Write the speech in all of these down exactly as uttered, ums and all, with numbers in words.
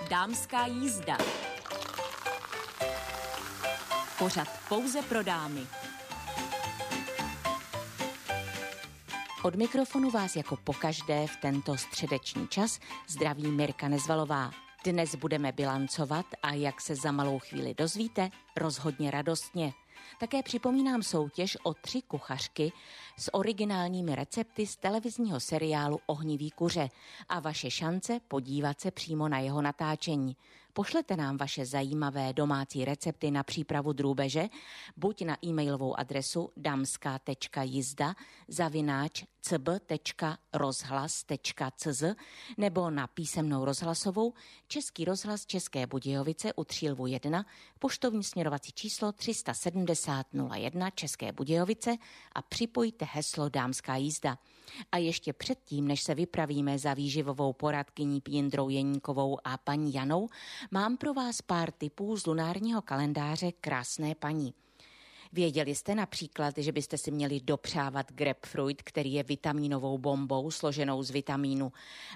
Dámská jízda. Pořad pouze pro dámy. Od mikrofonu vás jako pokaždé v tento středeční čas zdraví Mirka Nezvalová. Dnes budeme bilancovat a jak se za malou chvíli dozvíte, rozhodně radostně. Také připomínám soutěž o tři kuchařky s originálními recepty z televizního seriálu Ohnivý kuře a vaše šance podívat se přímo na jeho natáčení. Pošlete nám vaše zajímavé domácí recepty na přípravu drůbeže buď na e-mailovou adresu damská.jizda zavináč cb tečka rozhlas tečka cz nebo na písemnou rozhlasovou Český rozhlas České Budějovice u Třílvu jedna, poštovní směrovací číslo tři set sedmdesát nula jedna České Budějovice a připojte heslo Dámská jízda. A ještě předtím, než se vypravíme za výživovou poradkyní Jindrou Jeníkovou a paní Janou, mám pro vás pár tipů z lunárního kalendáře Krásné paní. Věděli jste například, že byste si měli dopřávat grapefruit, který je vitaminovou bombou složenou z vitamínu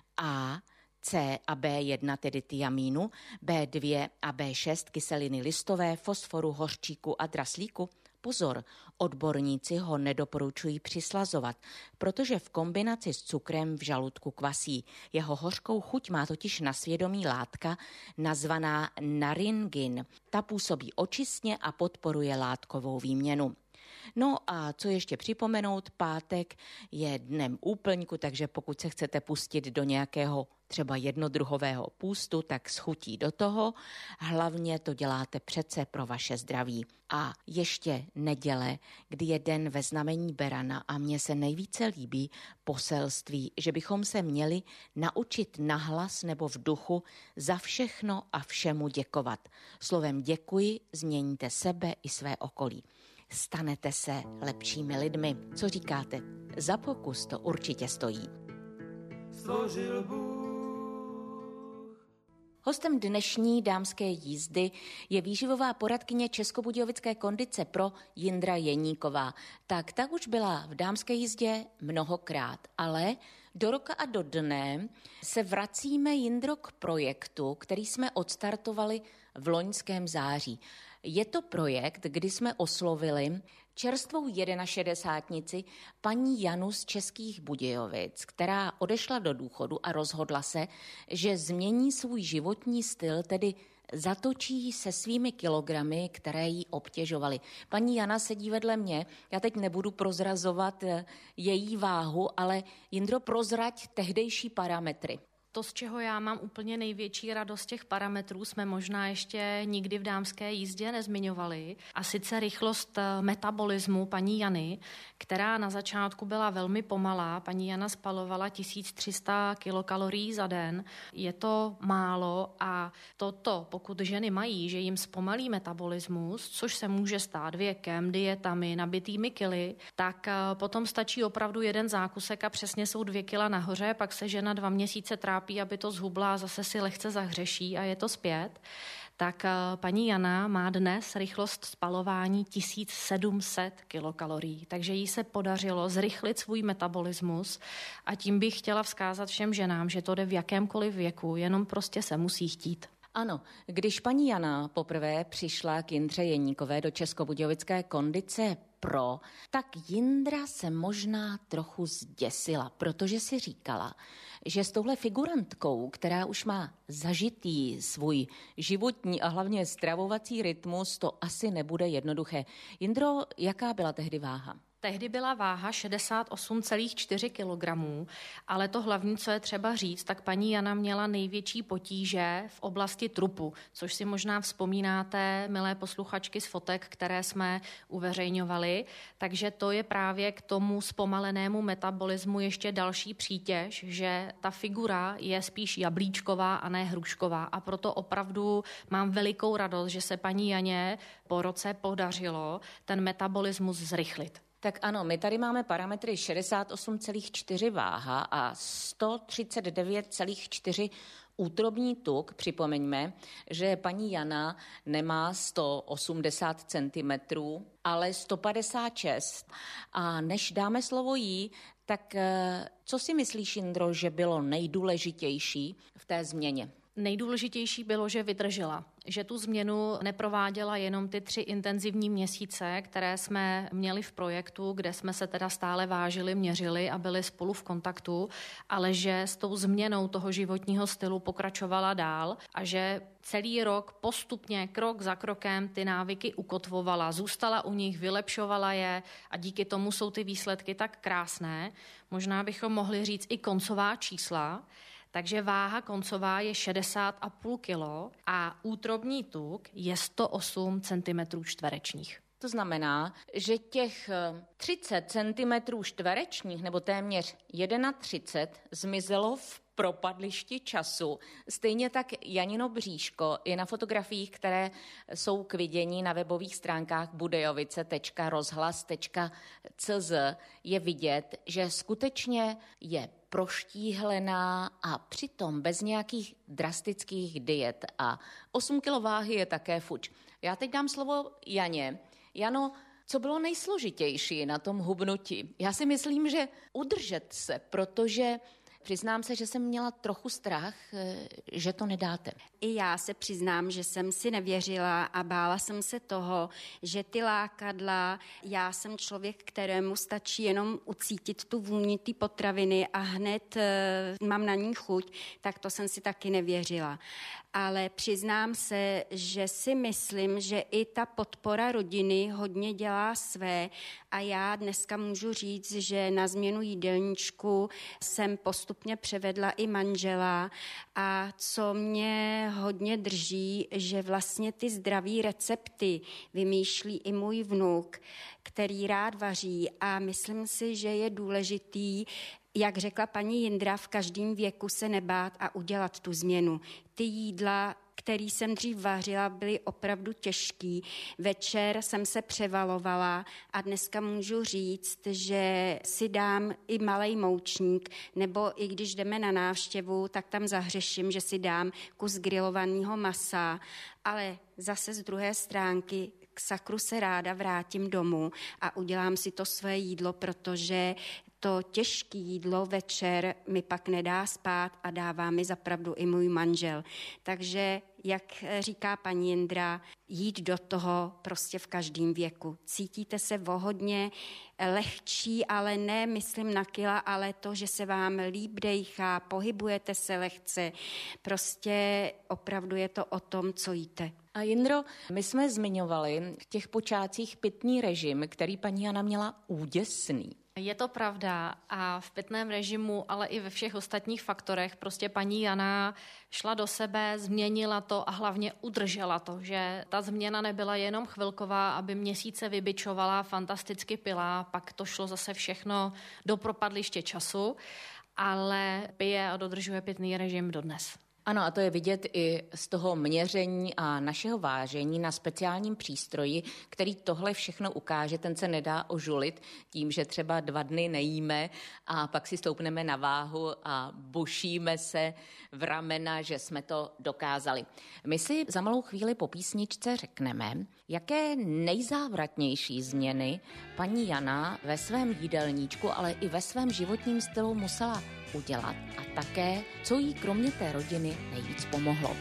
A, C a bé jedna, tedy tiamínu, bé dva a bé šest kyseliny listové, fosforu, hořčíku a draslíku? Pozor, odborníci ho nedoporučují přislazovat, protože v kombinaci s cukrem v žaludku kvasí. Jeho hořkou chuť má totiž na svědomí látka nazvaná naringin. Ta působí očistně a podporuje látkovou výměnu. No a co ještě připomenout, pátek je dnem úplňku, takže pokud se chcete pustit do nějakého třeba jednodruhového půstu, tak s chutí do toho. Hlavně to děláte přece pro vaše zdraví. A ještě neděle, kdy je den ve znamení berana a mně se nejvíce líbí poselství, že bychom se měli naučit nahlas nebo v duchu za všechno a všemu děkovat. Slovem děkuji změníte sebe i své okolí. Stanete se lepšími lidmi. Co říkáte? Za pokus to určitě stojí. Stvořil Bůh. Hostem dnešní dámské jízdy je výživová poradkyně Českobudějovické kondice pro Jindra Jeníková. Tak ta už byla v dámské jízdě mnohokrát, ale do roka a do dne se vracíme, Jindro, k projektu, který jsme odstartovali v loňském září. Je to projekt, kdy jsme oslovili čerstvou jedenašedesátnici paní Janu z Českých Budějovic, která odešla do důchodu a rozhodla se, že změní svůj životní styl, tedy zatočí se svými kilogramy, které jí obtěžovaly. Paní Jana sedí vedle mě, já teď nebudu prozrazovat její váhu, ale Jindro, prozrať tehdejší parametry. To, z čeho já mám úplně největší radost těch parametrů, jsme možná ještě nikdy v dámské jízdě nezmiňovali. A sice rychlost metabolismu paní Jany, která na začátku byla velmi pomalá. Paní Jana spalovala tisíc tři sta kilokalorií za den. Je to málo a toto, pokud ženy mají, že jim zpomalí metabolismus, což se může stát věkem, dietami, nabitými kily, tak potom stačí opravdu jeden zákusek a přesně jsou dvě kila nahoře, pak se žena dva měsíce trápí, aby to zhubla a zase si lehce zahřeší a je to zpět, tak paní Jana má dnes rychlost spalování tisíc sedm set kilokalorií, takže jí se podařilo zrychlit svůj metabolismus a tím bych chtěla vzkázat všem ženám, že to jde v jakémkoliv věku, jenom prostě se musí chtít. Ano, když paní Jana poprvé přišla k Jindře Jeníkové do Českobudějovické kondice pro, tak Jindra se možná trochu zděsila, protože si říkala, že s touhle figurantkou, která už má zažitý svůj životní a hlavně stravovací rytmus, to asi nebude jednoduché. Jindro, jaká byla tehdy váha? Tehdy byla váha šedesát osm celá čtyři kilogramů, ale to hlavní, co je třeba říct, tak paní Jana měla největší potíže v oblasti trupu, což si možná vzpomínáte, milé posluchačky, z fotek, které jsme uveřejňovali. Takže to je právě k tomu zpomalenému metabolismu ještě další přítěž, že ta figura je spíš jablíčková a ne hrušková. A proto opravdu mám velikou radost, že se paní Janě po roce podařilo ten metabolismus zrychlit. Tak ano, my tady máme parametry šedesát osm celá čtyři váha a sto třicet devět celá čtyři útrobní tuk. Připomeňme, že paní Jana nemá sto osmdesát centimetrů, ale sto padesát šest. A než dáme slovo jí, tak co si myslíš, Jindro, že bylo nejdůležitější v té změně? Nejdůležitější bylo, že vydržela, že tu změnu neprováděla jenom ty tři intenzivní měsíce, které jsme měli v projektu, kde jsme se teda stále vážili, měřili a byli spolu v kontaktu, ale že s tou změnou toho životního stylu pokračovala dál a že celý rok postupně, krok za krokem ty návyky ukotvovala, zůstala u nich, vylepšovala je a díky tomu jsou ty výsledky tak krásné. Možná bychom mohli říct i koncová čísla. Takže váha koncová je šedesát a půl kilo a útrobní tuk je sto osm centimetrů čtverečních. To znamená, že těch třicet centimetrů čtverečních nebo téměř třicet jedna zmizelo v propadlišti času. Stejně tak Janino bříško je na fotografiích, které jsou k vidění na webových stránkách budejovice tečka rozhlas tečka cz, je vidět, že skutečně je proštíhlená a přitom bez nějakých drastických diet. A osm kilo váhy je také fuč. Já teď dám slovo Janě. Jano, co bylo nejsložitější na tom hubnutí? Já si myslím, že udržet se, protože přiznám se, že jsem měla trochu strach, že to nedáte. I já se přiznám, že jsem si nevěřila a bála jsem se toho, že ty lákadla, já jsem člověk, kterému stačí jenom ucítit tu vůni té potraviny a hned e, mám na ní chuť, tak to jsem si taky nevěřila. Ale přiznám se, že si myslím, že i ta podpora rodiny hodně dělá své a já dneska můžu říct, že na změnu jídelníčku jsem postupně převedla i manžela a co mě hodně drží, že vlastně ty zdraví recepty vymýšlí i můj vnuk, který rád vaří a myslím si, že je důležitý, jak řekla paní Jindra, v každém věku se nebát a udělat tu změnu. Ty jídla, který jsem dřív vařila, byly opravdu těžký. Večer jsem se převalovala a dneska můžu říct, že si dám i malej moučník, nebo i když jdeme na návštěvu, tak tam zahřeším, že si dám kus grilovaného masa, ale zase z druhé stránky k sakru se ráda vrátím domů a udělám si to své jídlo, protože to těžké jídlo večer mi pak nedá spát a dává mi zapravdu i můj manžel. Takže, jak říká paní Jindra, jít do toho prostě v každém věku. Cítíte se o hodně lehčí, ale ne myslím na kila, ale to, že se vám líp dejchá, pohybujete se lehce. Prostě opravdu je to o tom, co jíte. A Jindro, my jsme zmiňovali v těch počátcích pitný režim, který paní Jana měla úděsný. Je to pravda a v pitném režimu, ale i ve všech ostatních faktorech prostě paní Jana šla do sebe, změnila to a hlavně udržela to, že ta změna nebyla jenom chvilková, aby měsíce vybičovala, fantasticky pila, pak to šlo zase všechno do propadliště času, ale pije a dodržuje pitný režim dodnes. Ano, a to je vidět i z toho měření a našeho vážení na speciálním přístroji, který tohle všechno ukáže. Ten se nedá ožulit tím, že třeba dva dny nejíme a pak si stoupneme na váhu a bušíme se v ramena, že jsme to dokázali. My si za malou chvíli po písničce řekneme, jaké nejzávratnější změny paní Jana ve svém jídelníčku, ale i ve svém životním stylu musela udělat a také, co jí kromě té rodiny nejvíc pomohlo.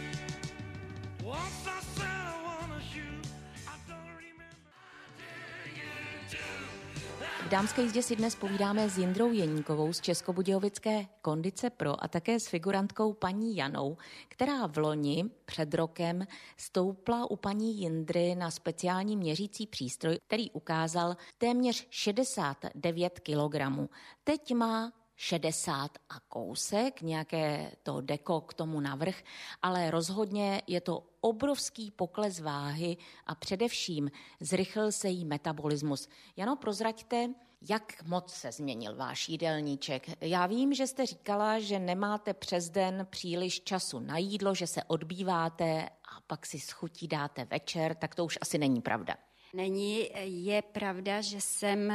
V dámské jízdě si dnes povídáme s Jindrou Jeníkovou z Českobudějovické Kondice Pro a také s figurantkou paní Janou, která v loni před rokem stoupla u paní Jindry na speciální měřící přístroj, který ukázal téměř šedesát devět kilogramů. Teď má šedesát a kousek, nějaké to deko k tomu navrch, ale rozhodně je to obrovský pokles váhy a především zrychlil se jí metabolismus. Jano, prozraďte, jak moc se změnil váš jídelníček. Já vím, že jste říkala, že nemáte přes den příliš času na jídlo, že se odbýváte a pak si s chutí dáte večer, tak to už asi není pravda. Není. Je pravda, že jsem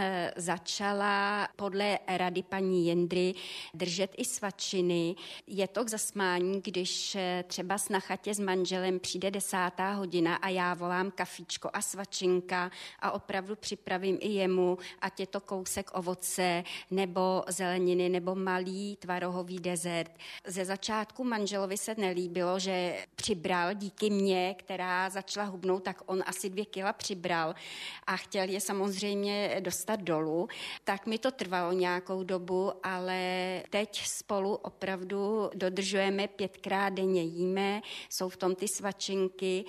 začala podle rady paní Jindry držet i svačiny. Je to k zasmání, když třeba na chatě s manželem přijde desátá hodina a já volám kafíčko a svačinka a opravdu připravím i jemu, ať je to kousek ovoce nebo zeleniny nebo malý tvarohový dezert. Ze začátku manželovi se nelíbilo, že přibral díky mně, která začala hubnout, tak on asi dvě kila přibral a chtěl je samozřejmě dostat dolů. Tak mi to trvalo nějakou dobu, ale teď spolu opravdu dodržujeme, pětkrát denně jíme, jsou v tom ty svačinky.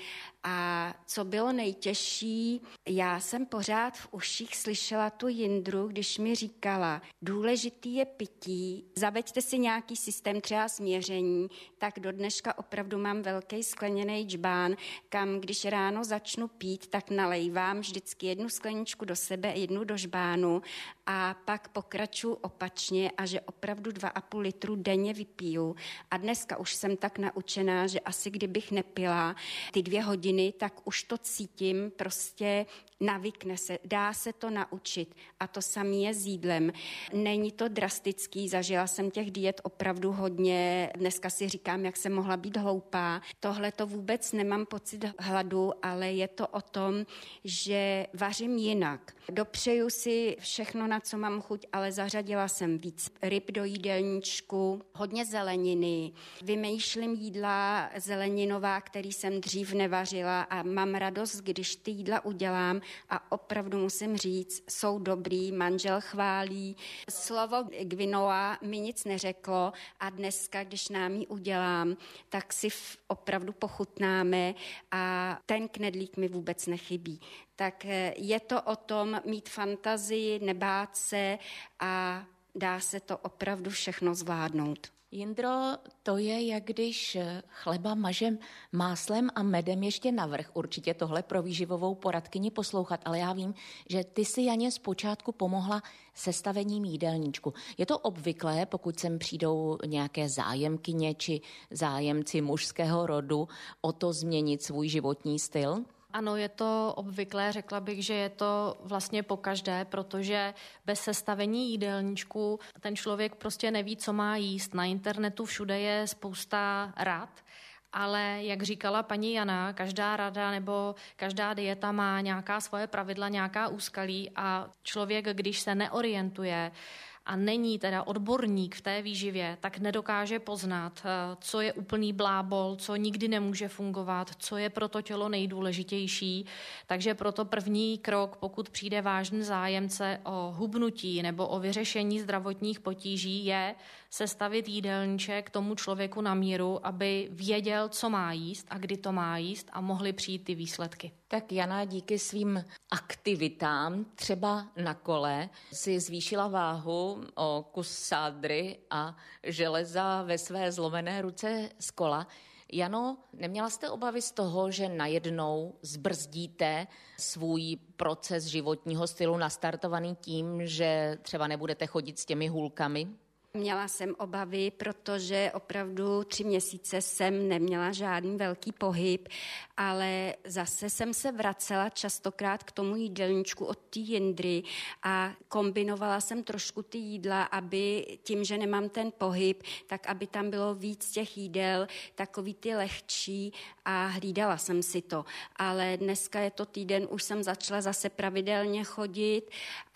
A co bylo nejtěžší, já jsem pořád v uších slyšela tu Jindru, když mi říkala, důležitý je pití, zaveďte si nějaký systém třeba směření, tak do dneška opravdu mám velký skleněný džbán, kam když ráno začnu pít, tak nalejvám vždycky jednu skleničku do sebe, jednu do žbánu a pak pokračuju opačně a že opravdu dva a půl litru denně vypiju. A dneska už jsem tak naučená, že asi kdybych nepila ty dvě hodiny, tak už to cítím, prostě navykne se, dá se to naučit a to samé je s jídlem. Není to drastický, zažila jsem těch diet opravdu hodně, dneska si říkám, jak jsem mohla být hloupá. Tohle to vůbec nemám pocit hladu, ale je to o tom, že vařím jinak. Dopřeju si všechno, na co mám chuť, ale zařadila jsem víc ryb do jídelníčku, hodně zeleniny, vymýšlím jídla zeleninová, který jsem dřív nevařila a mám radost, když ty jídla udělám a opravdu musím říct, jsou dobrý, manžel chválí. Slovo quinoa mi nic neřeklo a dneska, když nám ji udělám, tak si opravdu pochutnáme a ten knedlík mi vůbec nechybí. Tak je to o tom mít fantazii, nebát se a dá se to opravdu všechno zvládnout. Jindro, to je, jak když chleba mažem máslem a medem ještě navrch. Určitě tohle pro výživovou poradkyni poslouchat, ale já vím, že ty si, Janě, zpočátku pomohla sestavením jídelníčku. Je to obvyklé, pokud sem přijdou nějaké zájemkyně či zájemci mužského rodu, o to změnit svůj životní styl? Ano, je to obvyklé, řekla bych, že je to vlastně pokaždé, protože bez sestavení jídelníčku ten člověk prostě neví, co má jíst. Na internetu všude je spousta rad, ale jak říkala paní Jana, každá rada nebo každá dieta má nějaká svoje pravidla, nějaká úskalí a člověk, když se neorientuje a není teda odborník v té výživě, tak nedokáže poznat, co je úplný blábol, co nikdy nemůže fungovat, co je pro to tělo nejdůležitější. Takže proto první krok, pokud přijde vážný zájemce o hubnutí nebo o vyřešení zdravotních potíží, je sestavit jídelníček tomu člověku na míru, aby věděl, co má jíst a kdy to má jíst a mohly přijít ty výsledky. Tak Jana díky svým aktivitám, třeba na kole, si zvýšila váhu o kus sádry a železa ve své zlomené ruce z kola. Jano, neměla jste obavy z toho, že najednou zbrzdíte svůj proces životního stylu nastartovaný tím, že třeba nebudete chodit s těmi hůlkami? Měla jsem obavy, protože opravdu tři měsíce jsem neměla žádný velký pohyb, ale zase jsem se vracela častokrát k tomu jídelníčku od té Jindry a kombinovala jsem trošku ty jídla, aby tím, že nemám ten pohyb, tak aby tam bylo víc těch jídel, takový ty lehčí a hlídala jsem si to. Ale dneska je to týden, už jsem začala zase pravidelně chodit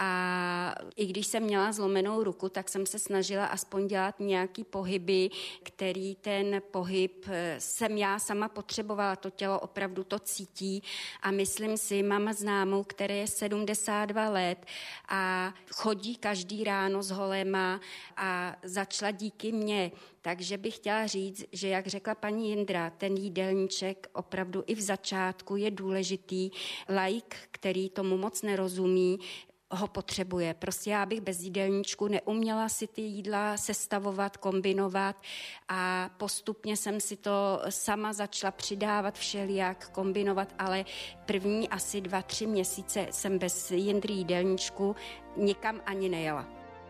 a i když jsem měla zlomenou ruku, tak jsem se snažila aspoň dělat nějaký pohyby, který ten pohyb jsem já sama potřebovala, to tělo opravdu to cítí a myslím si, mám známou, které je sedmdesát dva let a chodí každý ráno s holema a začala díky mně. Takže bych chtěla říct, že jak řekla paní Jindra, ten jídelníček opravdu i v začátku je důležitý. Laik, který tomu moc nerozumí, ho potřebuje. Prostě já bych bez jídelníčku neuměla si ty jídla sestavovat, kombinovat a postupně jsem si to sama začala přidávat všelijak, kombinovat, ale první asi dva, tři měsíce jsem bez Jindry jídelníčku nikam ani nejela.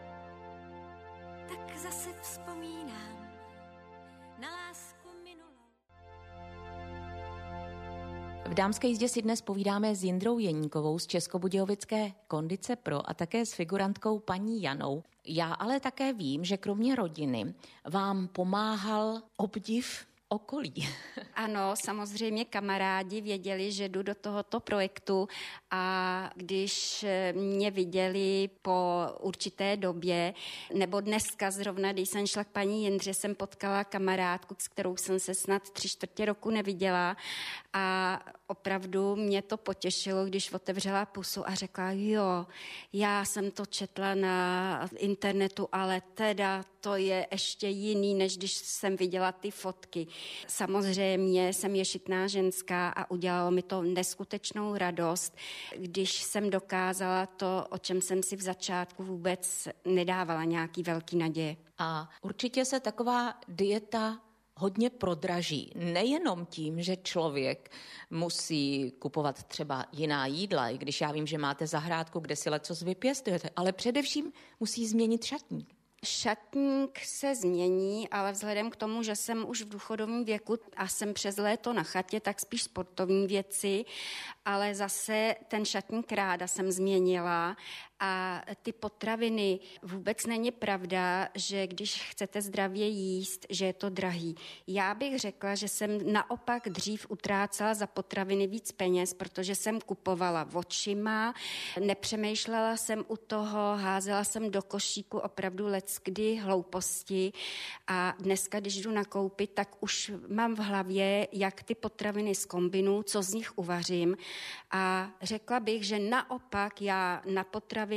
Tak zase vzpomínám na lásku minulou. V Dámské jízdě si dnes povídáme s Jindrou Jeníkovou z Českobudějovické Kondice Pro a také s figurantkou paní Janou. Já ale také vím, že kromě rodiny vám pomáhal obdiv okolí. Ano, samozřejmě kamarádi věděli, že jdu do tohoto projektu a když mě viděli po určité době, nebo dneska zrovna, když jsem šla k paní Jindře, jsem potkala kamarádku, s kterou jsem se snad tři čtvrtě roku neviděla a opravdu mě to potěšilo, když otevřela pusu a řekla, jo, já jsem to četla na internetu, ale teda to je ještě jiný, než když jsem viděla ty fotky. Samozřejmě jsem ješitná ženská a udělalo mi to neskutečnou radost, když jsem dokázala to, o čem jsem si v začátku vůbec nedávala nějaký velký naděje. A určitě se taková dieta hodně prodraží. Nejenom tím, že člověk musí kupovat třeba jiná jídla, i když já vím, že máte zahrádku, kde si lecos vypěstujete, ale především musí změnit šatník. Šatník se změní, ale vzhledem k tomu, že jsem už v důchodovém věku a jsem přes léto na chatě, tak spíš sportovní věci, ale zase ten šatník ráda jsem změnila a ty potraviny vůbec není pravda, že když chcete zdravě jíst, že je to drahý. Já bych řekla, že jsem naopak dřív utrácela za potraviny víc peněz, protože jsem kupovala očima, nepřemýšlela jsem u toho, házela jsem do košíku opravdu leckdy hlouposti a dneska, když jdu nakoupit, tak už mám v hlavě, jak ty potraviny zkombinu, co z nich uvařím a řekla bych, že naopak já na potravinách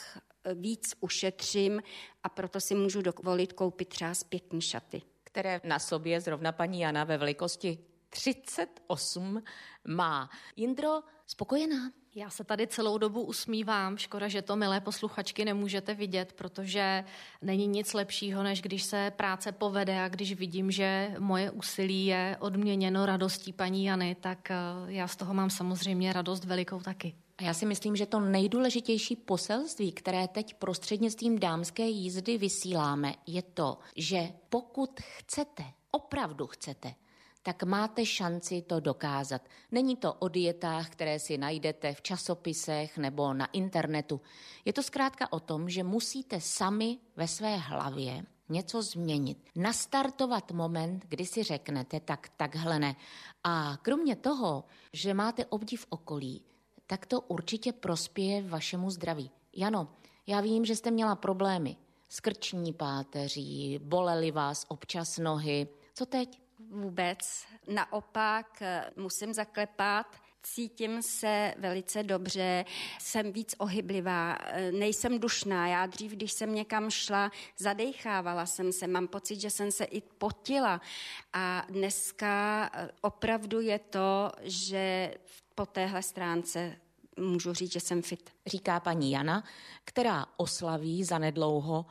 víc ušetřím a proto si můžu dovolit koupit třeba pěkný šaty. Které na sobě zrovna paní Jana ve velikosti třicet osm má. Jindro, spokojená? Já se tady celou dobu usmívám, škoda, že to, milé posluchačky, nemůžete vidět, protože není nic lepšího, než když se práce povede a když vidím, že moje úsilí je odměněno radostí paní Jany, tak já z toho mám samozřejmě radost velikou taky. A já si myslím, že to nejdůležitější poselství, které teď prostřednictvím dámské jízdy vysíláme, je to, že pokud chcete, opravdu chcete, tak máte šanci to dokázat. Není to o dietách, které si najdete v časopisech nebo na internetu. Je to zkrátka o tom, že musíte sami ve své hlavě něco změnit. Nastartovat moment, kdy si řeknete, tak takhle ne. A kromě toho, že máte obdiv okolí, tak to určitě prospěje vašemu zdraví. Jano, já vím, že jste měla problémy s krční páteří, bolely vás občas nohy. Co teď? Vůbec. Naopak musím zaklepat, cítím se velice dobře, jsem víc ohyblivá, nejsem dušná. Já dřív, když jsem někam šla, zadejchávala jsem se, mám pocit, že jsem se i potila. A dneska opravdu je to, že po téhle stránce můžu říct, že jsem fit. Říká paní Jana, která oslaví zanedlouho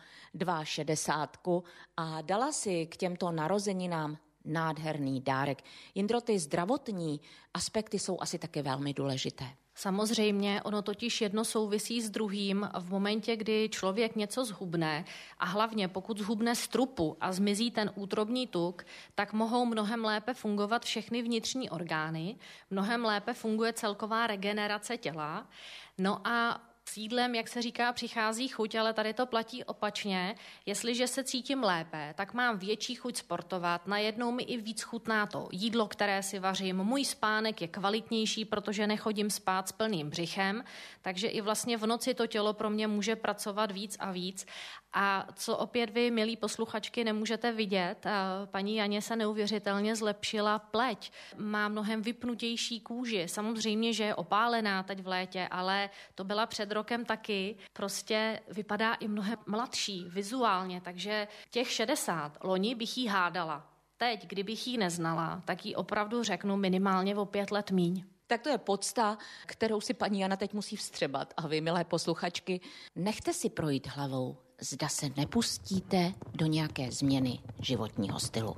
šedesátku a dala si k těmto narozeninám nádherný dárek. Jindro, ty zdravotní aspekty jsou asi také velmi důležité. Samozřejmě, ono totiž jedno souvisí s druhým. V momentě, kdy člověk něco zhubne a hlavně pokud zhubne z trupu a zmizí ten útrobní tuk, tak mohou mnohem lépe fungovat všechny vnitřní orgány, mnohem lépe funguje celková regenerace těla. No a s jídlem, jak se říká, přichází chuť, ale tady to platí opačně. Jestliže se cítím lépe, tak mám větší chuť sportovat. Najednou mi i víc chutná to jídlo, které si vařím. Můj spánek je kvalitnější, protože nechodím spát s plným břichem, takže i vlastně v noci to tělo pro mě může pracovat víc a víc. A co opět vy, milí posluchačky, nemůžete vidět, paní Janě se neuvěřitelně zlepšila pleť. Má mnohem vypnutější kůži. Samozřejmě, že je opálená teď v létě, ale to byla před rokem taky. Prostě vypadá i mnohem mladší vizuálně, takže těch šedesát loni bych jí hádala. Teď, kdybych jí neznala, tak jí opravdu řeknu minimálně o pět let míň. Tak to je podsta, kterou si paní Jana teď musí vstřebat. A vy, milé posluchačky, nechte si projít hlavou, zda se nepustíte do nějaké změny životního stylu.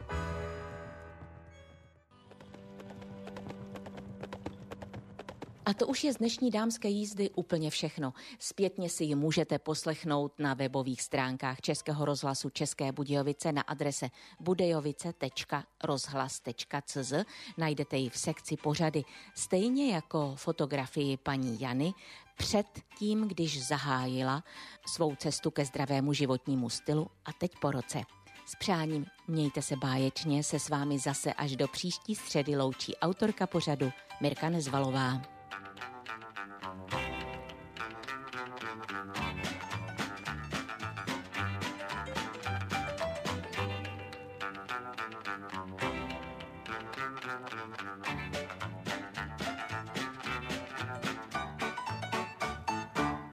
A A to už je z dnešní dámské jízdy úplně všechno. Zpětně si ji můžete poslechnout na webových stránkách Českého rozhlasu České Budějovice na adrese budejovice tečka rozhlas tečka cz. Najdete ji v sekci pořady, stejně jako fotografii paní Jany před tím, když zahájila svou cestu ke zdravému životnímu stylu a teď po roce. S přáním mějte se báječně, se s vámi zase až do příští středy loučí autorka pořadu Mirka Nezvalová.